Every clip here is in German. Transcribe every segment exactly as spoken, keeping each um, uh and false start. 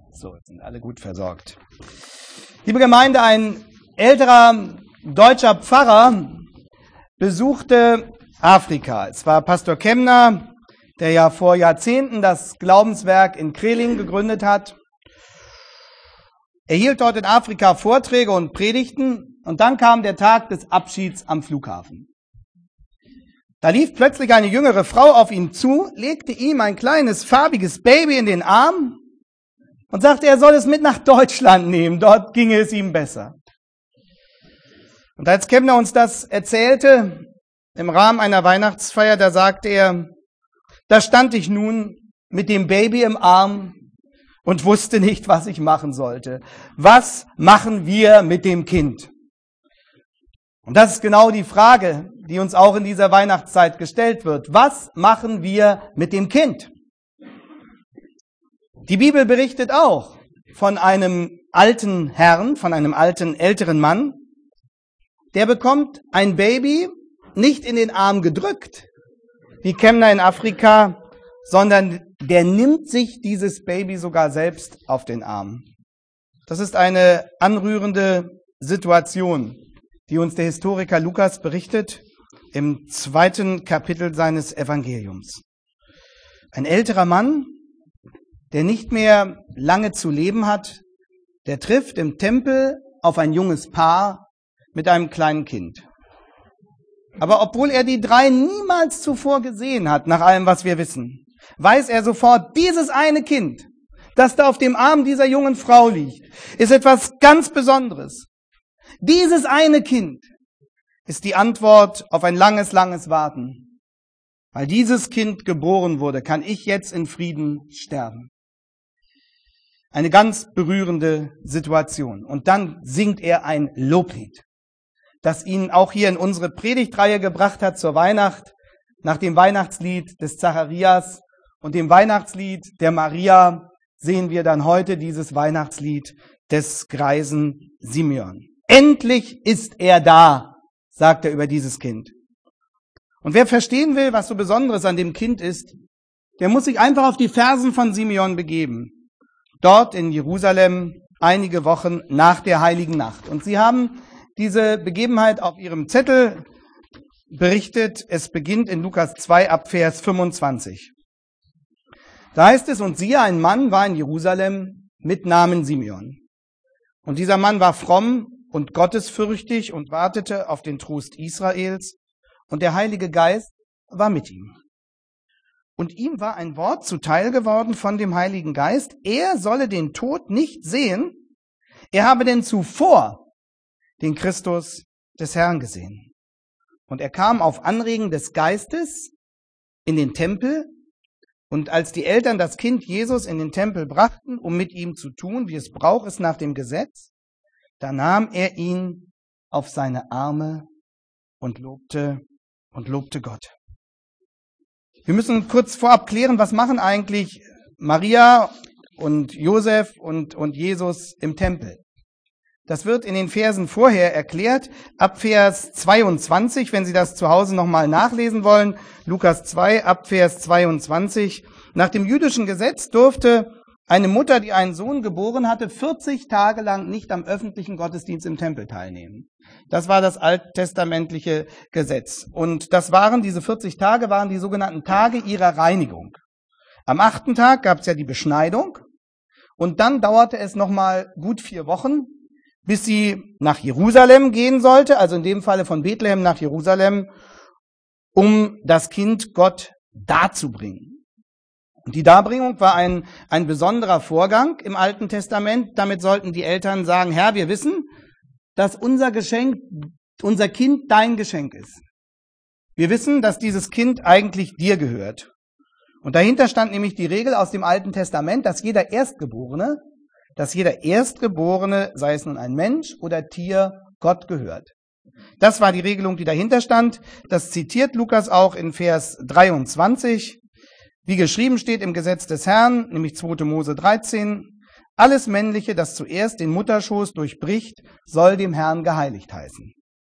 So, jetzt sind alle gut versorgt. Liebe Gemeinde, ein älterer deutscher Pfarrer besuchte Afrika. Es war Pastor Kemner, der ja vor Jahrzehnten das Glaubenswerk in Kreling gegründet hat. Er hielt dort in Afrika Vorträge und Predigten und dann kam der Tag des Abschieds am Flughafen. Da lief plötzlich eine jüngere Frau auf ihn zu, legte ihm ein kleines farbiges Baby in den Arm und sagte, er soll es mit nach Deutschland nehmen, dort ginge es ihm besser. Und als Kemner uns das erzählte, im Rahmen einer Weihnachtsfeier, da sagte er, da stand ich nun mit dem Baby im Arm und wusste nicht, was ich machen sollte. Was machen wir mit dem Kind? Und das ist genau die Frage, die uns auch in dieser Weihnachtszeit gestellt wird. Was machen wir mit dem Kind? Die Bibel berichtet auch von einem alten Herrn, von einem alten älteren Mann, der bekommt ein Baby nicht in den Arm gedrückt, wie Kemner in Afrika, sondern der nimmt sich dieses Baby sogar selbst auf den Arm. Das ist eine anrührende Situation, die uns der Historiker Lukas berichtet im zweiten Kapitel seines Evangeliums. Ein älterer Mann, der nicht mehr lange zu leben hat, der trifft im Tempel auf ein junges Paar mit einem kleinen Kind. Aber obwohl er die drei niemals zuvor gesehen hat, nach allem, was wir wissen, weiß er sofort, dieses eine Kind, das da auf dem Arm dieser jungen Frau liegt, ist etwas ganz Besonderes. Dieses eine Kind ist die Antwort auf ein langes, langes Warten. Weil dieses Kind geboren wurde, kann ich jetzt in Frieden sterben. Eine ganz berührende Situation. Und dann singt er ein Loblied, das ihn auch hier in unsere Predigtreihe gebracht hat zur Weihnacht, nach dem Weihnachtslied des Zacharias und dem Weihnachtslied der Maria sehen wir dann heute dieses Weihnachtslied des greisen Simeon. Endlich ist er da, sagt er über dieses Kind. Und wer verstehen will, was so Besonderes an dem Kind ist, der muss sich einfach auf die Fersen von Simeon begeben. Dort in Jerusalem, einige Wochen nach der Heiligen Nacht. Und sie haben diese Begebenheit auf ihrem Zettel berichtet. Es beginnt in Lukas zwei ab Vers fünfundzwanzig. Da heißt es, und siehe, ein Mann war in Jerusalem mit Namen Simeon. Und dieser Mann war fromm und gottesfürchtig und wartete auf den Trost Israels. Und der Heilige Geist war mit ihm. Und ihm war ein Wort zuteil geworden von dem Heiligen Geist. Er solle den Tod nicht sehen. Er habe denn zuvor den Christus des Herrn gesehen. Und er kam auf Anregen des Geistes in den Tempel. Und als die Eltern das Kind Jesus in den Tempel brachten, um mit ihm zu tun, wie es Brauch ist nach dem Gesetz, da nahm er ihn auf seine Arme und lobte und lobte Gott. Wir müssen kurz vorab klären, was machen eigentlich Maria und Josef und, und Jesus im Tempel. Das wird in den Versen vorher erklärt, ab Vers zweiundzwanzig, wenn Sie das zu Hause nochmal nachlesen wollen. Lukas zwei, ab Vers zweiundzwanzig. Nach dem jüdischen Gesetz durfte eine Mutter, die einen Sohn geboren hatte, vierzig Tage lang nicht am öffentlichen Gottesdienst im Tempel teilnehmen. Das war das alttestamentliche Gesetz. Und das waren, diese vierzig Tage waren die sogenannten Tage ihrer Reinigung. Am achten Tag gab es ja die Beschneidung. Und dann dauerte es nochmal gut vier Wochen, bis sie nach Jerusalem gehen sollte, also in dem Falle von Bethlehem nach Jerusalem, um das Kind Gott darzubringen. Und die Darbringung war ein, ein besonderer Vorgang im Alten Testament. Damit sollten die Eltern sagen, Herr, wir wissen, dass unser Geschenk, unser Kind dein Geschenk ist. Wir wissen, dass dieses Kind eigentlich dir gehört. Und dahinter stand nämlich die Regel aus dem Alten Testament, dass jeder Erstgeborene, dass jeder Erstgeborene, sei es nun ein Mensch oder Tier, Gott gehört. Das war die Regelung, die dahinter stand. Das zitiert Lukas auch in Vers dreiundzwanzig. Wie geschrieben steht im Gesetz des Herrn, nämlich zweiter Mose dreizehn, alles Männliche, das zuerst den Mutterschoß durchbricht, soll dem Herrn geheiligt heißen.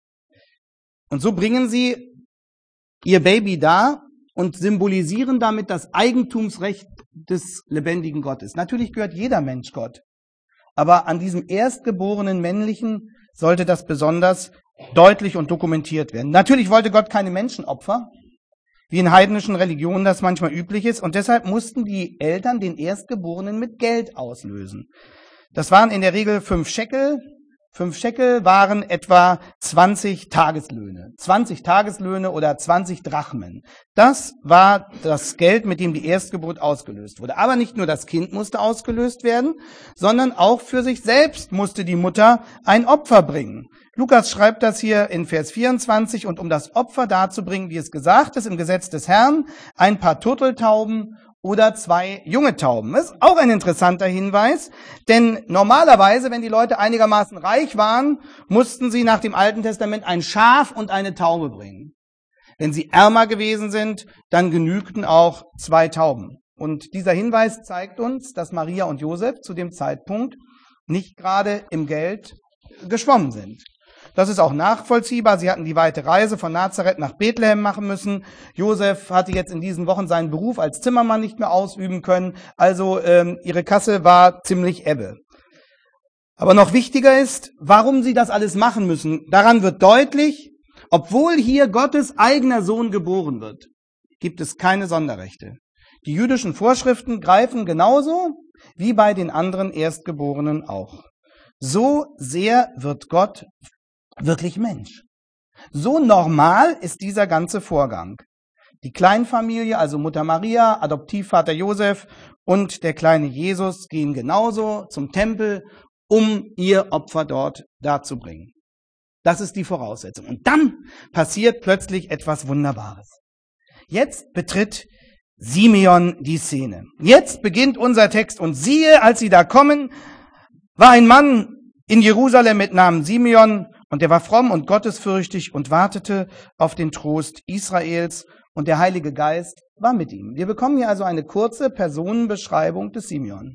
Und so bringen sie ihr Baby dar und symbolisieren damit das Eigentumsrecht des lebendigen Gottes. Natürlich gehört jeder Mensch Gott. Aber an diesem erstgeborenen Männlichen sollte das besonders deutlich und dokumentiert werden. Natürlich wollte Gott keine Menschenopfer, wie in heidnischen Religionen das manchmal üblich ist. Und deshalb mussten die Eltern den Erstgeborenen mit Geld auslösen. Das waren in der Regel fünf Schekel. Fünf Schekel waren etwa zwanzig Tageslöhne. zwanzig Tageslöhne oder zwanzig Drachmen. Das war das Geld, mit dem die Erstgeburt ausgelöst wurde. Aber nicht nur das Kind musste ausgelöst werden, sondern auch für sich selbst musste die Mutter ein Opfer bringen. Lukas schreibt das hier in Vers vierundzwanzig, und um das Opfer darzubringen, wie es gesagt ist im Gesetz des Herrn, ein paar Turteltauben oder zwei junge Tauben. Das ist auch ein interessanter Hinweis, denn normalerweise, wenn die Leute einigermaßen reich waren, mussten sie nach dem Alten Testament ein Schaf und eine Taube bringen. Wenn sie ärmer gewesen sind, dann genügten auch zwei Tauben. Und dieser Hinweis zeigt uns, dass Maria und Josef zu dem Zeitpunkt nicht gerade im Geld geschwommen sind. Das ist auch nachvollziehbar. Sie hatten die weite Reise von Nazareth nach Bethlehem machen müssen. Josef hatte jetzt in diesen Wochen seinen Beruf als Zimmermann nicht mehr ausüben können. Also ähm, ihre Kasse war ziemlich ebbe. Aber noch wichtiger ist, warum sie das alles machen müssen. Daran wird deutlich, obwohl hier Gottes eigener Sohn geboren wird, gibt es keine Sonderrechte. Die jüdischen Vorschriften greifen genauso wie bei den anderen Erstgeborenen auch. So sehr wird Gott wirklich Mensch. So normal ist dieser ganze Vorgang. Die Kleinfamilie, also Mutter Maria, Adoptivvater Josef und der kleine Jesus gehen genauso zum Tempel, um ihr Opfer dort darzubringen. Das ist die Voraussetzung. Und dann passiert plötzlich etwas Wunderbares. Jetzt betritt Simeon die Szene. Jetzt beginnt unser Text. Und siehe, als sie da kommen, war ein Mann in Jerusalem mit Namen Simeon, und er war fromm und gottesfürchtig und wartete auf den Trost Israels, und der Heilige Geist war mit ihm. Wir bekommen hier also eine kurze Personenbeschreibung des Simeon.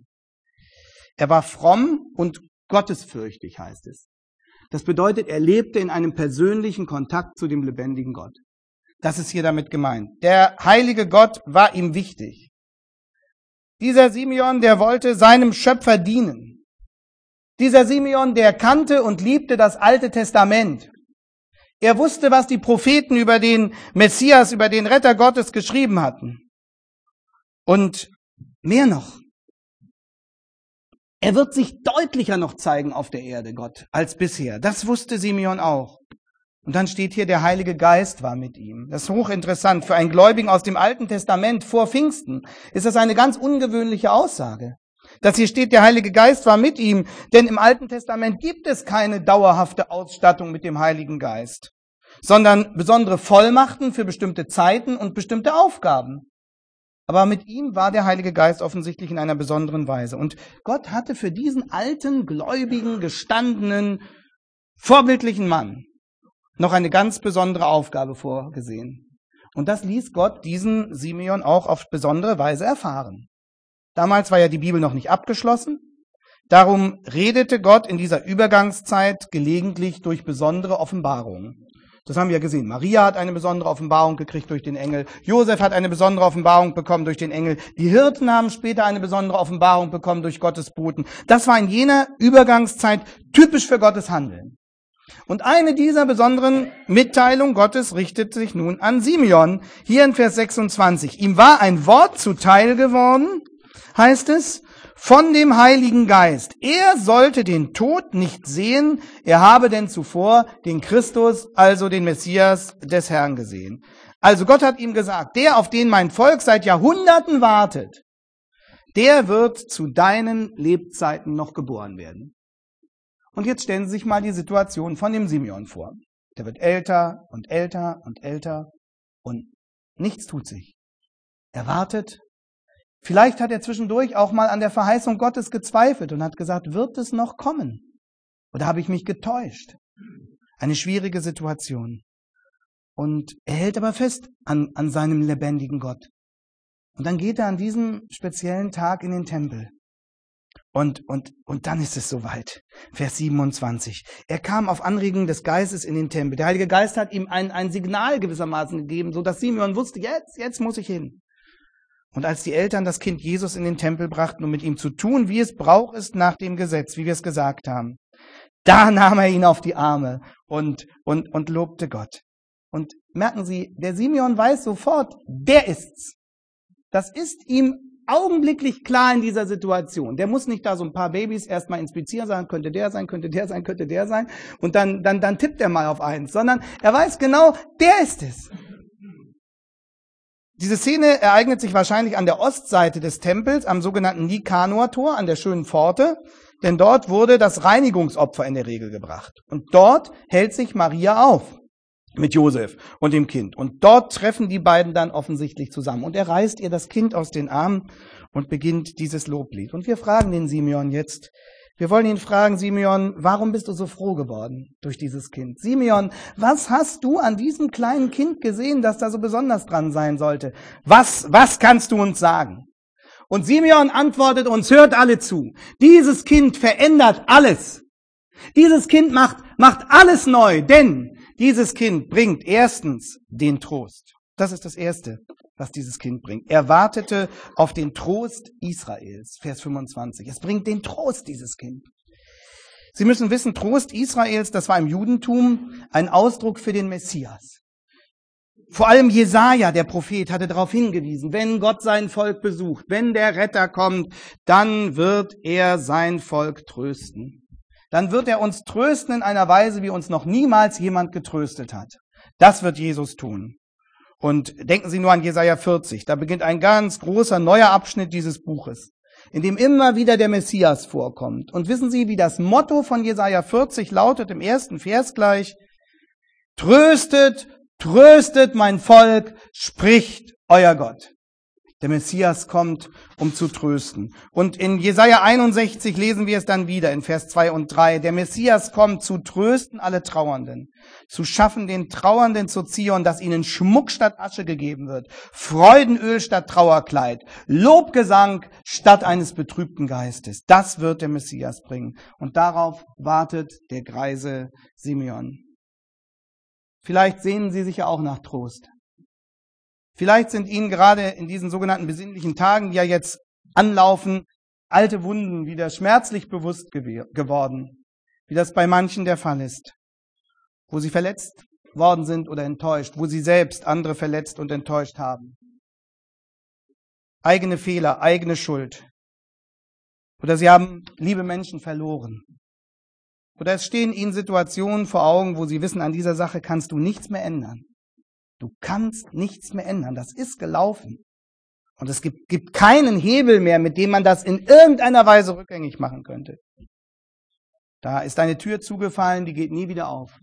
Er war fromm und gottesfürchtig, heißt es. Das bedeutet, er lebte in einem persönlichen Kontakt zu dem lebendigen Gott. Das ist hier damit gemeint. Der heilige Gott war ihm wichtig. Dieser Simeon, der wollte seinem Schöpfer dienen. Dieser Simeon, der kannte und liebte das Alte Testament. Er wusste, was die Propheten über den Messias, über den Retter Gottes geschrieben hatten. Und mehr noch, er wird sich deutlicher noch zeigen auf der Erde, Gott, als bisher. Das wusste Simeon auch. Und dann steht hier, der Heilige Geist war mit ihm. Das ist hochinteressant. Für einen Gläubigen aus dem Alten Testament vor Pfingsten ist das eine ganz ungewöhnliche Aussage. Dass hier steht, der Heilige Geist war mit ihm, denn im Alten Testament gibt es keine dauerhafte Ausstattung mit dem Heiligen Geist, sondern besondere Vollmachten für bestimmte Zeiten und bestimmte Aufgaben. Aber mit ihm war der Heilige Geist offensichtlich in einer besonderen Weise. Und Gott hatte für diesen alten, gläubigen, gestandenen, vorbildlichen Mann noch eine ganz besondere Aufgabe vorgesehen. Und das ließ Gott diesen Simeon auch auf besondere Weise erfahren. Damals war ja die Bibel noch nicht abgeschlossen. Darum redete Gott in dieser Übergangszeit gelegentlich durch besondere Offenbarungen. Das haben wir ja gesehen. Maria hat eine besondere Offenbarung gekriegt durch den Engel. Josef hat eine besondere Offenbarung bekommen durch den Engel. Die Hirten haben später eine besondere Offenbarung bekommen durch Gottes Boten. Das war in jener Übergangszeit typisch für Gottes Handeln. Und eine dieser besonderen Mitteilungen Gottes richtet sich nun an Simeon. Hier in Vers sechsundzwanzig. Ihm war ein Wort zuteil geworden, heißt es, von dem Heiligen Geist. Er sollte den Tod nicht sehen, er habe denn zuvor den Christus, also den Messias des Herrn gesehen. Also Gott hat ihm gesagt, der, auf den mein Volk seit Jahrhunderten wartet, der wird zu deinen Lebzeiten noch geboren werden. Und jetzt stellen Sie sich mal die Situation von dem Simeon vor. Der wird älter und älter und älter und nichts tut sich. Er wartet. Vielleicht hat er zwischendurch auch mal an der Verheißung Gottes gezweifelt und hat gesagt, wird es noch kommen? Oder habe ich mich getäuscht? Eine schwierige Situation. Und er hält aber fest an, an seinem lebendigen Gott. Und dann geht er an diesem speziellen Tag in den Tempel. Und, und, und dann ist es soweit. Vers siebenundzwanzig. Er kam auf Anregung des Geistes in den Tempel. Der Heilige Geist hat ihm ein, ein Signal gewissermaßen gegeben, so dass Simeon wusste, jetzt, jetzt muss ich hin. Und als die Eltern das Kind Jesus in den Tempel brachten, um mit ihm zu tun, wie es Brauch ist nach dem Gesetz, wie wir es gesagt haben, da nahm er ihn auf die Arme und, und, und lobte Gott. Und merken Sie, der Simeon weiß sofort, der ist's. Das ist ihm augenblicklich klar in dieser Situation. Der muss nicht da so ein paar Babys erstmal inspizieren, sagen, könnte der sein, könnte der sein, könnte der sein. Und dann, dann, dann tippt er mal auf eins, sondern er weiß genau, der ist es. Diese Szene ereignet sich wahrscheinlich an der Ostseite des Tempels, am sogenannten Nikanor-Tor, an der schönen Pforte, denn dort wurde das Reinigungsopfer in der Regel gebracht. Und dort hält sich Maria auf mit Josef und dem Kind. Und dort treffen die beiden dann offensichtlich zusammen. Und er reißt ihr das Kind aus den Armen und beginnt dieses Loblied. Und wir fragen den Simeon jetzt, wir wollen ihn fragen, Simeon, warum bist du so froh geworden durch dieses Kind? Simeon, was hast du an diesem kleinen Kind gesehen, das da so besonders dran sein sollte? Was, was kannst du uns sagen? Und Simeon antwortet uns, hört alle zu. Dieses Kind verändert alles. Dieses Kind macht, macht alles neu, denn dieses Kind bringt erstens den Trost. Das ist das Erste, was dieses Kind bringt. Er wartete auf den Trost Israels, Vers fünfundzwanzig. Es bringt den Trost, dieses Kind. Sie müssen wissen, Trost Israels, das war im Judentum ein Ausdruck für den Messias. Vor allem Jesaja, der Prophet, hatte darauf hingewiesen, wenn Gott sein Volk besucht, wenn der Retter kommt, dann wird er sein Volk trösten. Dann wird er uns trösten in einer Weise, wie uns noch niemals jemand getröstet hat. Das wird Jesus tun. Und denken Sie nur an Jesaja vierzig. Da beginnt ein ganz großer neuer Abschnitt dieses Buches, in dem immer wieder der Messias vorkommt. Und wissen Sie, wie das Motto von Jesaja vierzig lautet im ersten Vers gleich? Tröstet, tröstet mein Volk, spricht euer Gott. Der Messias kommt, um zu trösten. Und in Jesaja einundsechzig lesen wir es dann wieder in Vers zwei und drei. Der Messias kommt, zu trösten alle Trauernden, zu schaffen den Trauernden zu Zion, dass ihnen Schmuck statt Asche gegeben wird, Freudenöl statt Trauerkleid, Lobgesang statt eines betrübten Geistes. Das wird der Messias bringen. Und darauf wartet der greise Simeon. Vielleicht sehnen Sie sich ja auch nach Trost. Vielleicht sind Ihnen gerade in diesen sogenannten besinnlichen Tagen, die ja jetzt anlaufen, alte Wunden wieder schmerzlich bewusst gew- geworden, wie das bei manchen der Fall ist, wo sie verletzt worden sind oder enttäuscht, wo sie selbst andere verletzt und enttäuscht haben. Eigene Fehler, eigene Schuld. Oder sie haben liebe Menschen verloren. Oder es stehen Ihnen Situationen vor Augen, wo Sie wissen, an dieser Sache kannst du nichts mehr ändern. Du kannst nichts mehr ändern. Das ist gelaufen. Und es gibt, gibt keinen Hebel mehr, mit dem man das in irgendeiner Weise rückgängig machen könnte. Da ist eine Tür zugefallen, die geht nie wieder auf.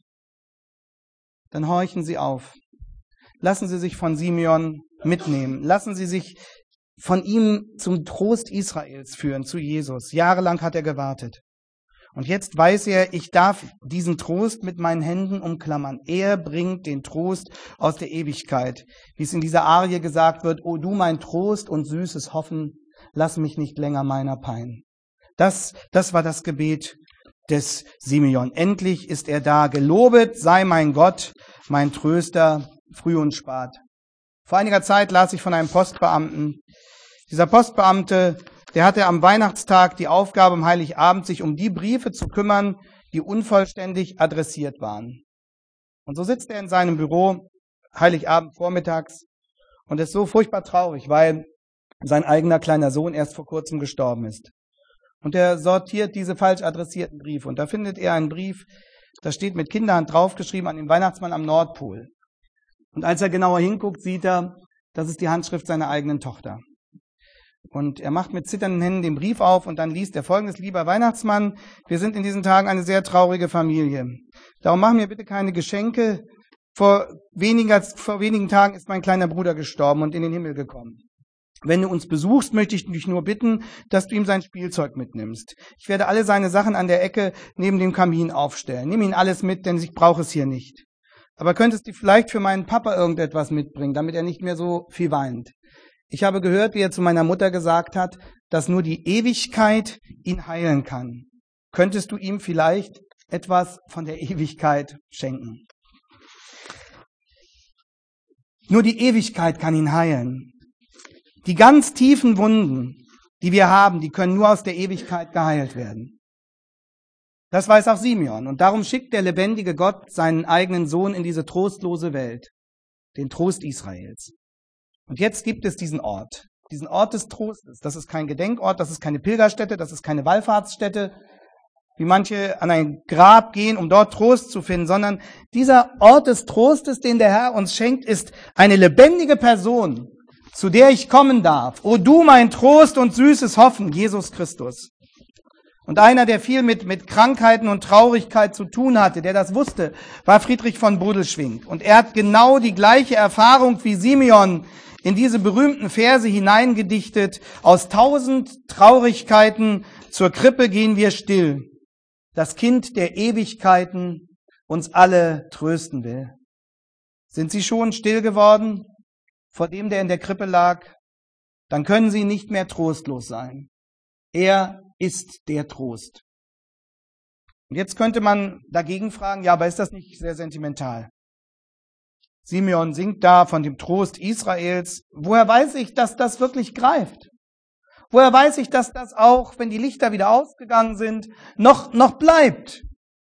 Dann horchen Sie auf. Lassen Sie sich von Simeon mitnehmen. Lassen Sie sich von ihm zum Trost Israels führen, zu Jesus. Jahrelang hat er gewartet. Und jetzt weiß er, ich darf diesen Trost mit meinen Händen umklammern. Er bringt den Trost aus der Ewigkeit. Wie es in dieser Arie gesagt wird, o du mein Trost und süßes Hoffen, lass mich nicht länger meiner Pein. Das, das war das Gebet des Simeon. Endlich ist er da. Gelobet sei mein Gott, mein Tröster, früh und spät. Vor einiger Zeit las ich von einem Postbeamten. Dieser Postbeamte, der hatte am Weihnachtstag die Aufgabe, am Heiligabend sich um die Briefe zu kümmern, die unvollständig adressiert waren. Und so sitzt er in seinem Büro, Heiligabend vormittags, und ist so furchtbar traurig, weil sein eigener kleiner Sohn erst vor kurzem gestorben ist. Und er sortiert diese falsch adressierten Briefe. Und da findet er einen Brief, da steht mit Kinderhand draufgeschrieben an den Weihnachtsmann am Nordpol. Und als er genauer hinguckt, sieht er, das ist die Handschrift seiner eigenen Tochter. Und er macht mit zitternden Händen den Brief auf und dann liest er Folgendes: Lieber Weihnachtsmann, wir sind in diesen Tagen eine sehr traurige Familie. Darum mach mir bitte keine Geschenke. Vor, weniger, vor wenigen Tagen ist mein kleiner Bruder gestorben und in den Himmel gekommen. Wenn du uns besuchst, möchte ich dich nur bitten, dass du ihm sein Spielzeug mitnimmst. Ich werde alle seine Sachen an der Ecke neben dem Kamin aufstellen. Nimm ihn alles mit, denn ich brauche es hier nicht. Aber könntest du vielleicht für meinen Papa irgendetwas mitbringen, damit er nicht mehr so viel weint? Ich habe gehört, wie er zu meiner Mutter gesagt hat, dass nur die Ewigkeit ihn heilen kann. Könntest du ihm vielleicht etwas von der Ewigkeit schenken? Nur die Ewigkeit kann ihn heilen. Die ganz tiefen Wunden, die wir haben, die können nur aus der Ewigkeit geheilt werden. Das weiß auch Simeon. Und darum schickt der lebendige Gott seinen eigenen Sohn in diese trostlose Welt, den Trost Israels. Und jetzt gibt es diesen Ort, diesen Ort des Trostes. Das ist kein Gedenkort, das ist keine Pilgerstätte, das ist keine Wallfahrtsstätte, wie manche an ein Grab gehen, um dort Trost zu finden, sondern dieser Ort des Trostes, den der Herr uns schenkt, ist eine lebendige Person, zu der ich kommen darf. O du, mein Trost und süßes Hoffen, Jesus Christus. Und einer, der viel mit, mit Krankheiten und Traurigkeit zu tun hatte, der das wusste, war Friedrich von Bodelschwingh. Und er hat genau die gleiche Erfahrung wie Simeon in diese berühmten Verse hineingedichtet. Aus tausend Traurigkeiten zur Krippe gehen wir still. Das Kind der Ewigkeiten uns alle trösten will. Sind Sie schon still geworden vor dem, der in der Krippe lag? Dann können Sie nicht mehr trostlos sein. Er ist der Trost. Und jetzt könnte man dagegen fragen, ja, aber ist das nicht sehr sentimental? Simeon singt da von dem Trost Israels. Woher weiß ich, dass das wirklich greift? Woher weiß ich, dass das auch, wenn die Lichter wieder ausgegangen sind, noch, noch bleibt?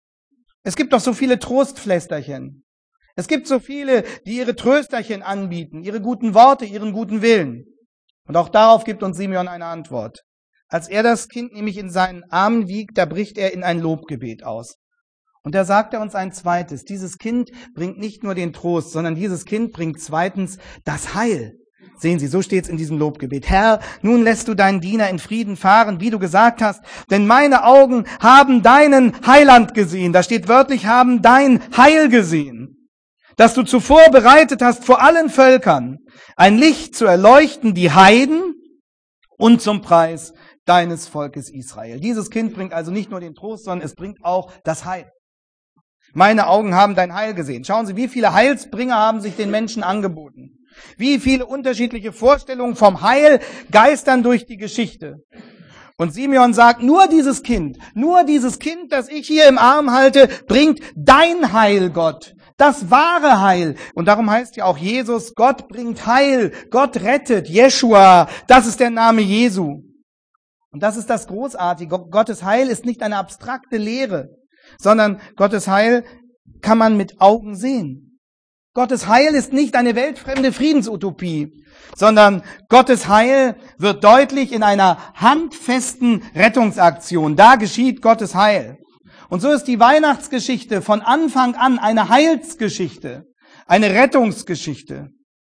Es gibt doch so viele Trostflästerchen. Es gibt so viele, die ihre Trösterchen anbieten, ihre guten Worte, ihren guten Willen. Und auch darauf gibt uns Simeon eine Antwort. Als er das Kind nämlich in seinen Armen wiegt, da bricht er in ein Lobgebet aus. Und da sagt er uns ein zweites. Dieses Kind bringt nicht nur den Trost, sondern dieses Kind bringt zweitens das Heil. Sehen Sie, so steht es in diesem Lobgebet. Herr, nun lässt du deinen Diener in Frieden fahren, wie du gesagt hast, denn meine Augen haben deinen Heiland gesehen. Da steht wörtlich, haben dein Heil gesehen, das du zuvor bereitet hast vor allen Völkern, ein Licht zu erleuchten die Heiden und zum Preis deines Volkes Israel. Dieses Kind bringt also nicht nur den Trost, sondern es bringt auch das Heil. Meine Augen haben dein Heil gesehen. Schauen Sie, wie viele Heilsbringer haben sich den Menschen angeboten. Wie viele unterschiedliche Vorstellungen vom Heil geistern durch die Geschichte. Und Simeon sagt, nur dieses Kind, nur dieses Kind, das ich hier im Arm halte, bringt dein Heil, Gott. Das wahre Heil. Und darum heißt ja auch Jesus, Gott bringt Heil, Gott rettet, Jeschua, das ist der Name Jesu. Und das ist das Großartige. Gottes Heil ist nicht eine abstrakte Lehre, sondern Gottes Heil kann man mit Augen sehen. Gottes Heil ist nicht eine weltfremde Friedensutopie, sondern Gottes Heil wird deutlich in einer handfesten Rettungsaktion. Da geschieht Gottes Heil. Und so ist die Weihnachtsgeschichte von Anfang an eine Heilsgeschichte, eine Rettungsgeschichte.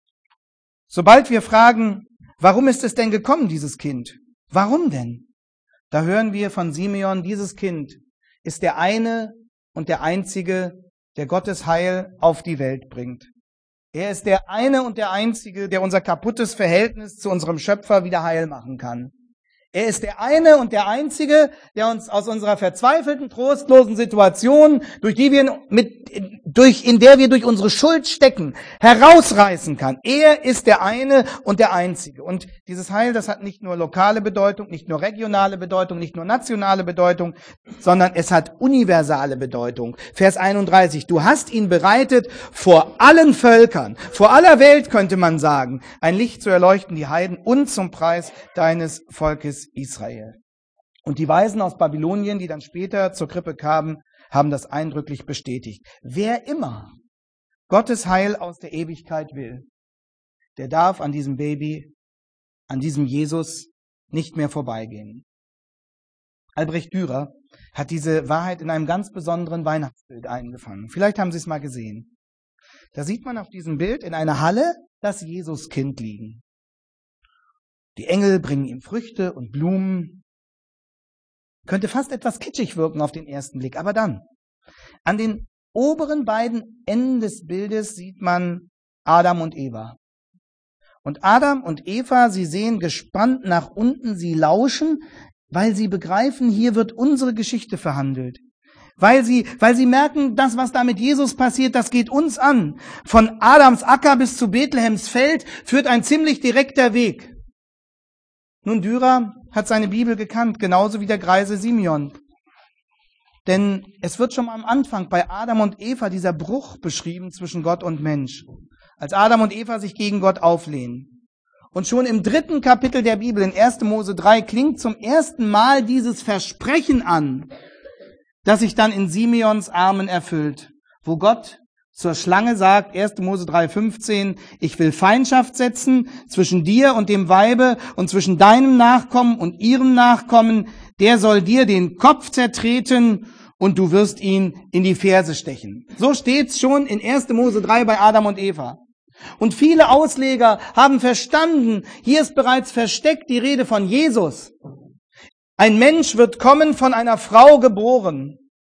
Sobald wir fragen, warum ist es denn gekommen, dieses Kind? Warum denn? Da hören wir von Simeon, dieses Kind ist der eine und der einzige, der Gottes Heil auf die Welt bringt. Er ist der eine und der einzige, der unser kaputtes Verhältnis zu unserem Schöpfer wieder heil machen kann. Er ist der eine und der einzige, der uns aus unserer verzweifelten, trostlosen Situation, durch die wir mit, durch, in der wir durch unsere Schuld stecken, herausreißen kann. Er ist der eine und der einzige. Und dieses Heil, das hat nicht nur lokale Bedeutung, nicht nur regionale Bedeutung, nicht nur nationale Bedeutung, sondern es hat universale Bedeutung. Vers einunddreißig. Du hast ihn bereitet vor allen Völkern, vor aller Welt könnte man sagen, ein Licht zu erleuchten die Heiden und zum Preis deines Volkes Israel. Und die Weisen aus Babylonien, die dann später zur Krippe kamen, haben das eindrücklich bestätigt. Wer immer Gottes Heil aus der Ewigkeit will, der darf an diesem Baby, an diesem Jesus nicht mehr vorbeigehen. Albrecht Dürer hat diese Wahrheit in einem ganz besonderen Weihnachtsbild eingefangen. Vielleicht haben Sie es mal gesehen. Da sieht man auf diesem Bild in einer Halle das Jesuskind liegen. Die Engel bringen ihm Früchte und Blumen. Könnte fast etwas kitschig wirken auf den ersten Blick. Aber dann, an den oberen beiden Enden des Bildes sieht man Adam und Eva. Und Adam und Eva, sie sehen gespannt nach unten, sie lauschen, weil sie begreifen, hier wird unsere Geschichte verhandelt. Weil sie, weil sie merken, das, was da mit Jesus passiert, das geht uns an. Von Adams Acker bis zu Bethlehems Feld führt ein ziemlich direkter Weg. Nun, Dürer hat seine Bibel gekannt, genauso wie der greise Simeon. Denn es wird schon am Anfang bei Adam und Eva dieser Bruch beschrieben zwischen Gott und Mensch. Als Adam und Eva sich gegen Gott auflehnen. Und schon im dritten Kapitel der Bibel, in erster Mose drei, klingt zum ersten Mal dieses Versprechen an, das sich dann in Simeons Armen erfüllt, wo Gott zur Schlange sagt, erster Mose drei fünfzehn, ich will Feindschaft setzen zwischen dir und dem Weibe und zwischen deinem Nachkommen und ihrem Nachkommen, der soll dir den Kopf zertreten und du wirst ihn in die Ferse stechen. So steht's schon in erster Mose drei bei Adam und Eva. Und viele Ausleger haben verstanden, hier ist bereits versteckt die Rede von Jesus. Ein Mensch wird kommen, von einer Frau geboren.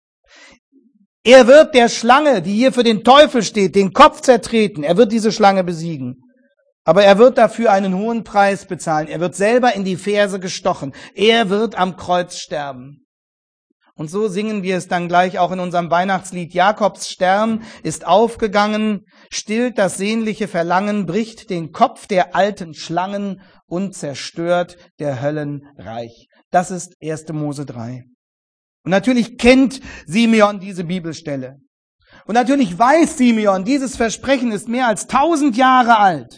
Er wird der Schlange, die hier für den Teufel steht, den Kopf zertreten. Er wird diese Schlange besiegen. Aber er wird dafür einen hohen Preis bezahlen. Er wird selber in die Ferse gestochen. Er wird am Kreuz sterben. Und so singen wir es dann gleich auch in unserem Weihnachtslied. Jakobs Stern ist aufgegangen, stillt das sehnliche Verlangen, bricht den Kopf der alten Schlangen und zerstört der Höllen Reich. Das ist erster Mose drei. Und natürlich kennt Simeon diese Bibelstelle. Und natürlich weiß Simeon, dieses Versprechen ist mehr als tausend Jahre alt.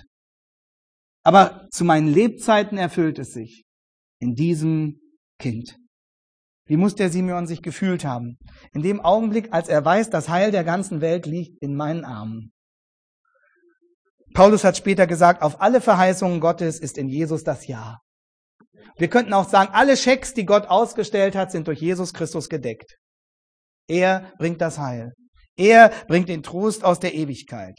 Aber zu meinen Lebzeiten erfüllt es sich in diesem Kind. Wie muss der Simeon sich gefühlt haben? In dem Augenblick, als er weiß, das Heil der ganzen Welt liegt in meinen Armen. Paulus hat später gesagt, auf alle Verheißungen Gottes ist in Jesus das Ja. Wir könnten auch sagen, alle Schecks, die Gott ausgestellt hat, sind durch Jesus Christus gedeckt. Er bringt das Heil. Er bringt den Trost aus der Ewigkeit.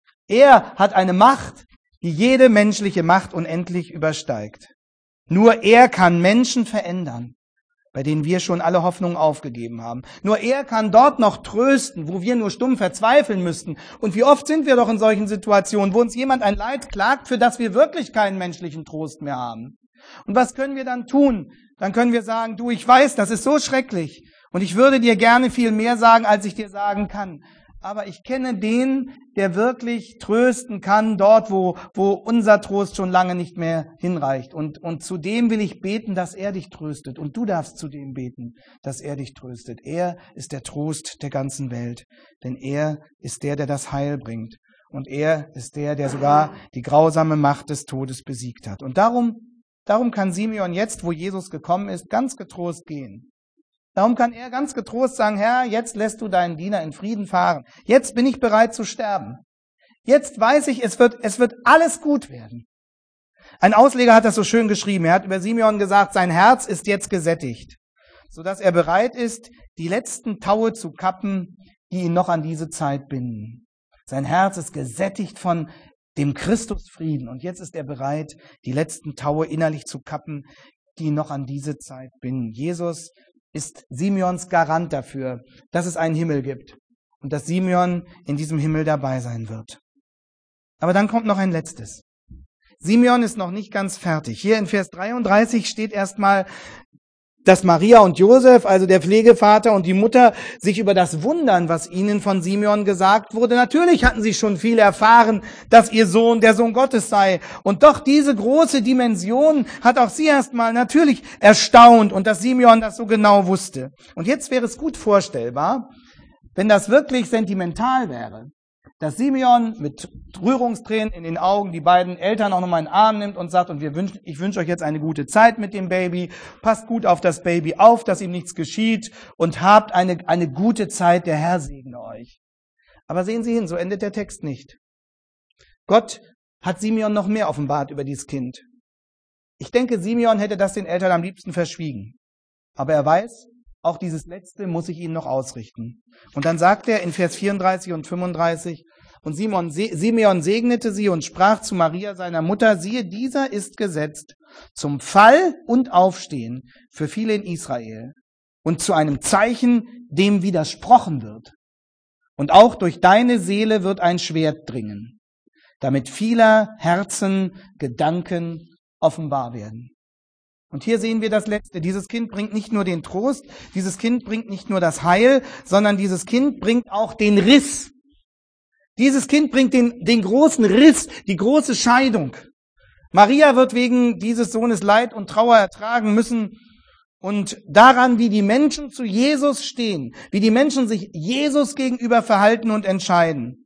Er hat eine Macht, die jede menschliche Macht unendlich übersteigt. Nur er kann Menschen verändern, bei denen wir schon alle Hoffnung aufgegeben haben. Nur er kann dort noch trösten, wo wir nur stumm verzweifeln müssten. Und wie oft sind wir doch in solchen Situationen, wo uns jemand ein Leid klagt, für das wir wirklich keinen menschlichen Trost mehr haben. Und was können wir dann tun? Dann können wir sagen, du, ich weiß, das ist so schrecklich und ich würde dir gerne viel mehr sagen, als ich dir sagen kann. Aber ich kenne den, der wirklich trösten kann, dort, wo, wo unser Trost schon lange nicht mehr hinreicht. Und, und zu dem will ich beten, dass er dich tröstet. Und du darfst zu dem beten, dass er dich tröstet. Er ist der Trost der ganzen Welt. Denn er ist der, der das Heil bringt. Und er ist der, der sogar die grausame Macht des Todes besiegt hat. Und darum, darum kann Simeon jetzt, wo Jesus gekommen ist, ganz getrost gehen. Darum kann er ganz getrost sagen, Herr, jetzt lässt du deinen Diener in Frieden fahren. Jetzt bin ich bereit zu sterben. Jetzt weiß ich, es wird, es wird alles gut werden. Ein Ausleger hat das so schön geschrieben. Er hat über Simeon gesagt, sein Herz ist jetzt gesättigt, sodass er bereit ist, die letzten Taue zu kappen, die ihn noch an diese Zeit binden. Sein Herz ist gesättigt von dem Christusfrieden und jetzt ist er bereit, die letzten Taue innerlich zu kappen, die ihn noch an diese Zeit binden. Jesus ist Simeons Garant dafür, dass es einen Himmel gibt und dass Simeon in diesem Himmel dabei sein wird. Aber dann kommt noch ein letztes. Simeon ist noch nicht ganz fertig. Hier in Vers dreiunddreißig steht erstmal, dass Maria und Josef, also der Pflegevater und die Mutter, sich über das wundern, was ihnen von Simeon gesagt wurde. Natürlich hatten sie schon viel erfahren, dass ihr Sohn der Sohn Gottes sei. Und doch diese große Dimension hat auch sie erstmal natürlich erstaunt und dass Simeon das so genau wusste. Und jetzt wäre es gut vorstellbar, wenn das wirklich sentimental wäre, dass Simeon mit Rührungstränen in den Augen die beiden Eltern auch nochmal in den Arm nimmt und sagt, und wir wünschen, ich wünsche euch jetzt eine gute Zeit mit dem Baby, passt gut auf das Baby auf, dass ihm nichts geschieht und habt eine, eine gute Zeit, der Herr segne euch. Aber sehen Sie hin, so endet der Text nicht. Gott hat Simeon noch mehr offenbart über dieses Kind. Ich denke, Simeon hätte das den Eltern am liebsten verschwiegen. Aber er weiß, auch dieses Letzte muss ich ihnen noch ausrichten. Und dann sagt er in Vers vierunddreißig und fünfunddreißig, und Simon, Simeon segnete sie und sprach zu Maria, seiner Mutter, siehe, dieser ist gesetzt zum Fall und Aufstehen für viele in Israel und zu einem Zeichen, dem widersprochen wird. Und auch durch deine Seele wird ein Schwert dringen, damit vieler Herzen Gedanken offenbar werden. Und hier sehen wir das Letzte. Dieses Kind bringt nicht nur den Trost, dieses Kind bringt nicht nur das Heil, sondern dieses Kind bringt auch den Riss. Dieses Kind bringt den, den großen Riss, die große Scheidung. Maria wird wegen dieses Sohnes Leid und Trauer ertragen müssen. Und daran, wie die Menschen zu Jesus stehen, wie die Menschen sich Jesus gegenüber verhalten und entscheiden,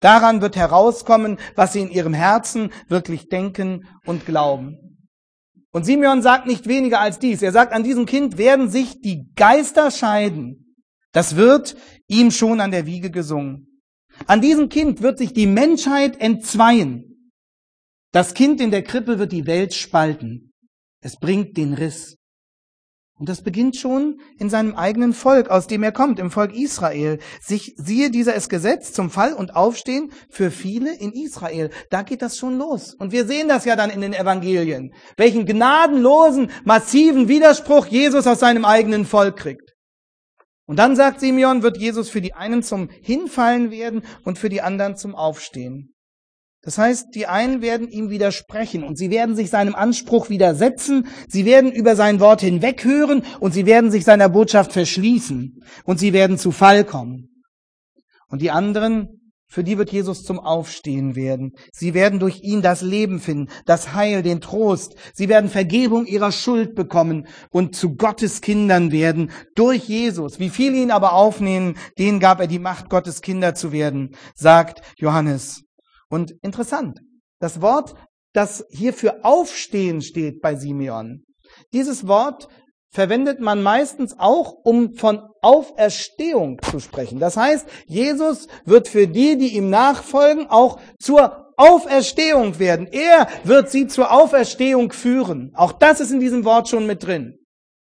Daran wird herauskommen, was sie in ihrem Herzen wirklich denken und glauben. Und Simeon sagt nicht weniger als dies. Er sagt, an diesem Kind werden sich die Geister scheiden. Das wird ihm schon an der Wiege gesungen. An diesem Kind wird sich die Menschheit entzweien. Das Kind in der Krippe wird die Welt spalten. Es bringt den Riss. Und das beginnt schon in seinem eigenen Volk, aus dem er kommt, im Volk Israel. Sich, siehe, dieser ist Gesetz zum Fall und Aufstehen für viele in Israel. Da geht das schon los. Und wir sehen das ja dann in den Evangelien, welchen gnadenlosen, massiven Widerspruch Jesus aus seinem eigenen Volk kriegt. Und dann sagt Simeon, wird Jesus für die einen zum Hinfallen werden und für die anderen zum Aufstehen. Das heißt, die einen werden ihm widersprechen und sie werden sich seinem Anspruch widersetzen, sie werden über sein Wort hinweghören und sie werden sich seiner Botschaft verschließen und sie werden zu Fall kommen. Und die anderen, für die wird Jesus zum Aufstehen werden. Sie werden durch ihn das Leben finden, das Heil, den Trost. Sie werden Vergebung ihrer Schuld bekommen und zu Gottes Kindern werden durch Jesus. Wie viele ihn aber aufnehmen, denen gab er die Macht, Gottes Kinder zu werden, sagt Johannes. Und interessant, das Wort, das hier für Aufstehen steht bei Simeon, dieses Wort verwendet man meistens auch, um von Auferstehung zu sprechen. Das heißt, Jesus wird für die, die ihm nachfolgen, auch zur Auferstehung werden. Er wird sie zur Auferstehung führen. Auch das ist in diesem Wort schon mit drin.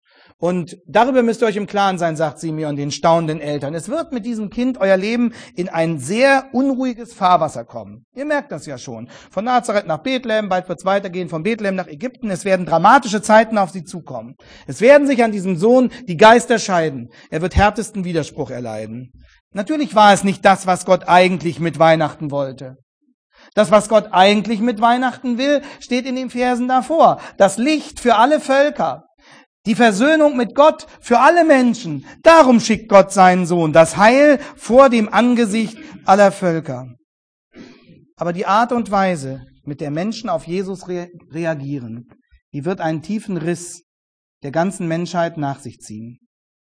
Und darüber müsst ihr euch im Klaren sein, sagt Simeon den staunenden Eltern. Es wird mit diesem Kind euer Leben in ein sehr unruhiges Fahrwasser kommen. Ihr merkt das ja schon. Von Nazareth nach Bethlehem, bald wird es weitergehen, von Bethlehem nach Ägypten. Es werden dramatische Zeiten auf sie zukommen. Es werden sich an diesem Sohn die Geister scheiden. Er wird härtesten Widerspruch erleiden. Natürlich war es nicht das, was Gott eigentlich mit Weihnachten wollte. Das, was Gott eigentlich mit Weihnachten will, steht in den Versen davor. Das Licht für alle Völker. Die Versöhnung mit Gott für alle Menschen. Darum schickt Gott seinen Sohn. Das Heil vor dem Angesicht aller Völker. Aber die Art und Weise, mit der Menschen auf Jesus re- reagieren, die wird einen tiefen Riss der ganzen Menschheit nach sich ziehen.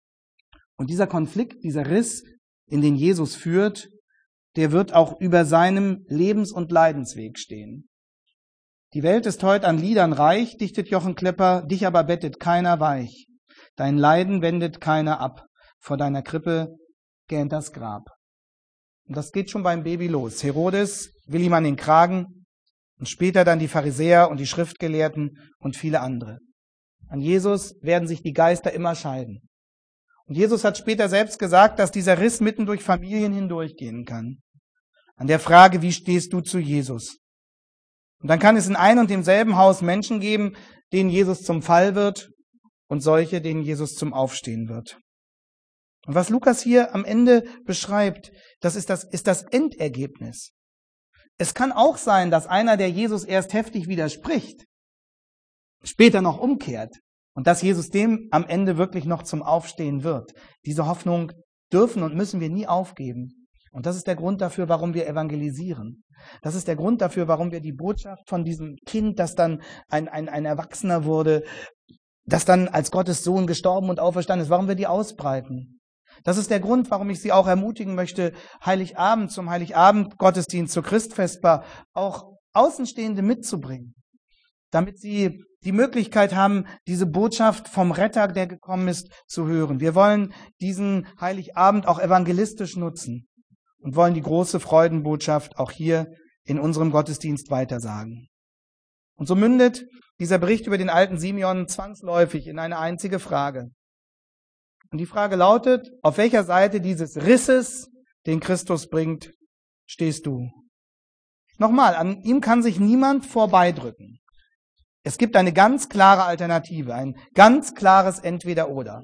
Und dieser Konflikt, dieser Riss, in den Jesus führt, der wird auch über seinem Lebens- und Leidensweg stehen. Die Welt ist heute an Liedern reich, dichtet Jochen Klepper, dich aber bettet keiner weich. Dein Leiden wendet keiner ab, vor deiner Krippe gähnt das Grab. Und das geht schon beim Baby los. Herodes will ihm an den Kragen und später dann die Pharisäer und die Schriftgelehrten und viele andere. An Jesus werden sich die Geister immer scheiden. Und Jesus hat später selbst gesagt, dass dieser Riss mitten durch Familien hindurchgehen kann. An der Frage, wie stehst du zu Jesus? Und dann kann es in ein und demselben Haus Menschen geben, denen Jesus zum Fall wird und solche, denen Jesus zum Aufstehen wird. Und was Lukas hier am Ende beschreibt, das ist das, ist das Endergebnis. Es kann auch sein, dass einer, der Jesus erst heftig widerspricht, später noch umkehrt und dass Jesus dem am Ende wirklich noch zum Aufstehen wird. Diese Hoffnung dürfen und müssen wir nie aufgeben. Und das ist der Grund dafür, warum wir evangelisieren. Das ist der Grund dafür, warum wir die Botschaft von diesem Kind, das dann ein, ein, ein Erwachsener wurde, das dann als Gottes Sohn gestorben und auferstanden ist, warum wir die ausbreiten. Das ist der Grund, warum ich Sie auch ermutigen möchte, Heiligabend zum Heiligabend Gottesdienst, zur Christfestbar auch Außenstehende mitzubringen, damit sie die Möglichkeit haben, diese Botschaft vom Retter, der gekommen ist, zu hören. Wir wollen diesen Heiligabend auch evangelistisch nutzen und wollen die große Freudenbotschaft auch hier in unserem Gottesdienst weitersagen. Und so mündet dieser Bericht über den alten Simeon zwangsläufig in eine einzige Frage. Und die Frage lautet, auf welcher Seite dieses Risses, den Christus bringt, stehst du? Nochmal, an ihm kann sich niemand vorbeidrücken. Es gibt eine ganz klare Alternative, ein ganz klares Entweder-Oder.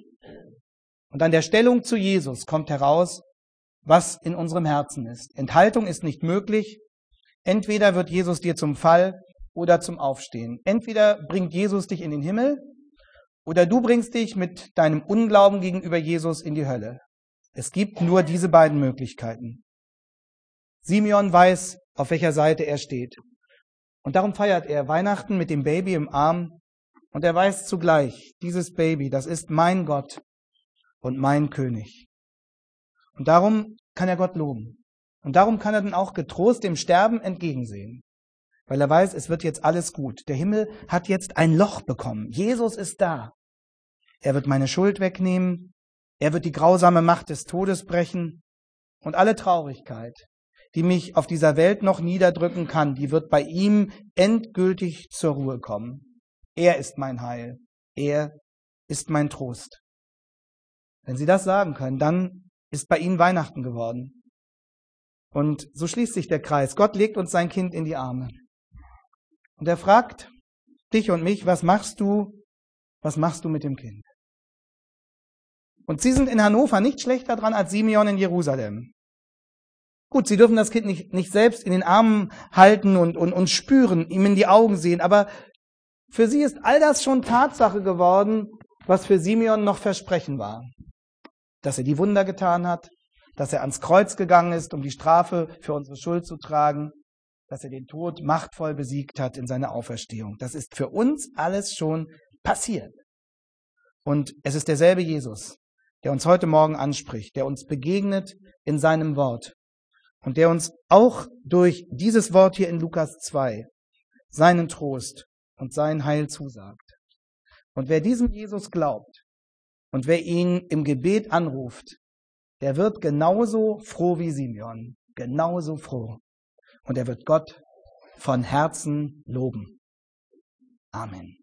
Und an der Stellung zu Jesus kommt heraus, was in unserem Herzen ist. Enthaltung ist nicht möglich. Entweder wird Jesus dir zum Fall oder zum Aufstehen. Entweder bringt Jesus dich in den Himmel oder du bringst dich mit deinem Unglauben gegenüber Jesus in die Hölle. Es gibt nur diese beiden Möglichkeiten. Simeon weiß, auf welcher Seite er steht. Und darum feiert er Weihnachten mit dem Baby im Arm. Und er weiß zugleich, dieses Baby, das ist mein Gott und mein König. Und darum kann er Gott loben. Und darum kann er dann auch getrost dem Sterben entgegensehen. Weil er weiß, es wird jetzt alles gut. Der Himmel hat jetzt ein Loch bekommen. Jesus ist da. Er wird meine Schuld wegnehmen. Er wird die grausame Macht des Todes brechen. Und alle Traurigkeit, die mich auf dieser Welt noch niederdrücken kann, die wird bei ihm endgültig zur Ruhe kommen. Er ist mein Heil. Er ist mein Trost. Wenn Sie das sagen können, dann ist bei Ihnen Weihnachten geworden. Und so schließt sich der Kreis. Gott legt uns sein Kind in die Arme. Und er fragt dich und mich, was machst du, was machst du mit dem Kind? Und Sie sind in Hannover nicht schlechter dran als Simeon in Jerusalem. Gut, Sie dürfen das Kind nicht, nicht selbst in den Armen halten und, und, und spüren, ihm in die Augen sehen, aber für Sie ist all das schon Tatsache geworden, was für Simeon noch Versprechen war. Dass er die Wunder getan hat, dass er ans Kreuz gegangen ist, um die Strafe für unsere Schuld zu tragen, dass er den Tod machtvoll besiegt hat in seiner Auferstehung. Das ist für uns alles schon passiert. Und es ist derselbe Jesus, der uns heute Morgen anspricht, der uns begegnet in seinem Wort und der uns auch durch dieses Wort hier in Lukas zwei seinen Trost und sein Heil zusagt. Und wer diesem Jesus glaubt und wer ihn im Gebet anruft, der wird genauso froh wie Simeon, genauso froh. Und er wird Gott von Herzen loben. Amen.